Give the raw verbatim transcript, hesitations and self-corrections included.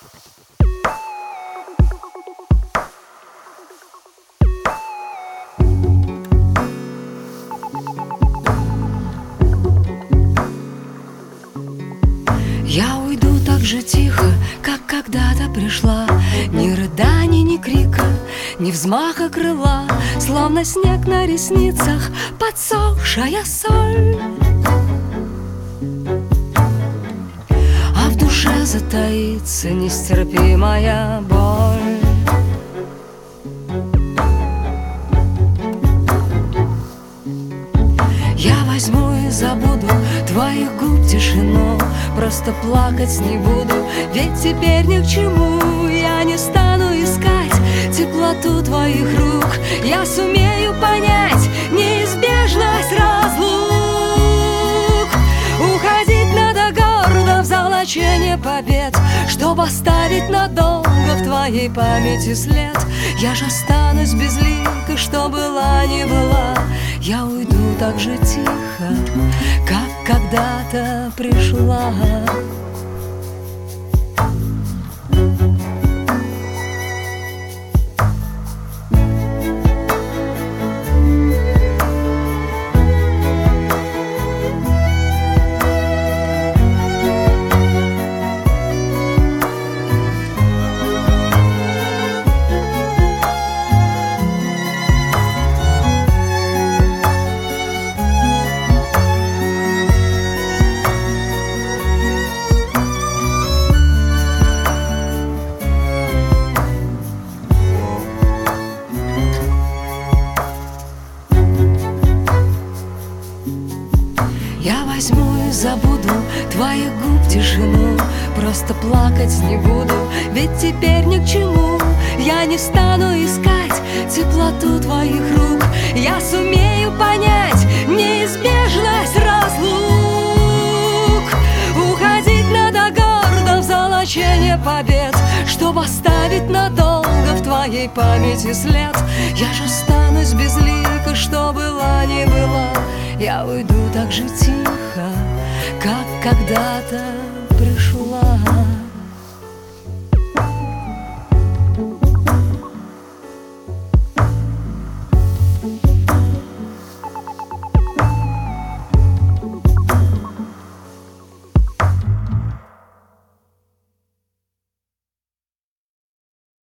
Я уйду так же тихо, как когда-то пришла. Ни рыданий, ни крика, ни взмаха крыла, словно снег на ресницах, подсохшая соль. А в душе затаится нестерпимая боль. Я возьму и забуду твоих губ тишину, просто плакать не буду, ведь теперь ни к чему. Я не стану искать теплоту твоих рук, я сумею понять неизбежность разлук. Уходить надо гордо в золоченье побед, чтоб оставить надолго в твоей памяти след. Я же останусь безликой, что была, не была. Я уйду так же тихо, как когда-то пришла. Я возьму и забуду твоих губ тишину, просто плакать не буду, ведь теперь ни к чему. Я не стану искать теплоту твоих рук, я сумею понять неизбежность разлук. Уходить надо гордо в золоченье побед, чтоб оставить надолго в твоей памяти след. Я же останусь безликой, что была, не была. Я уйду так же тихо, как когда-то пришла.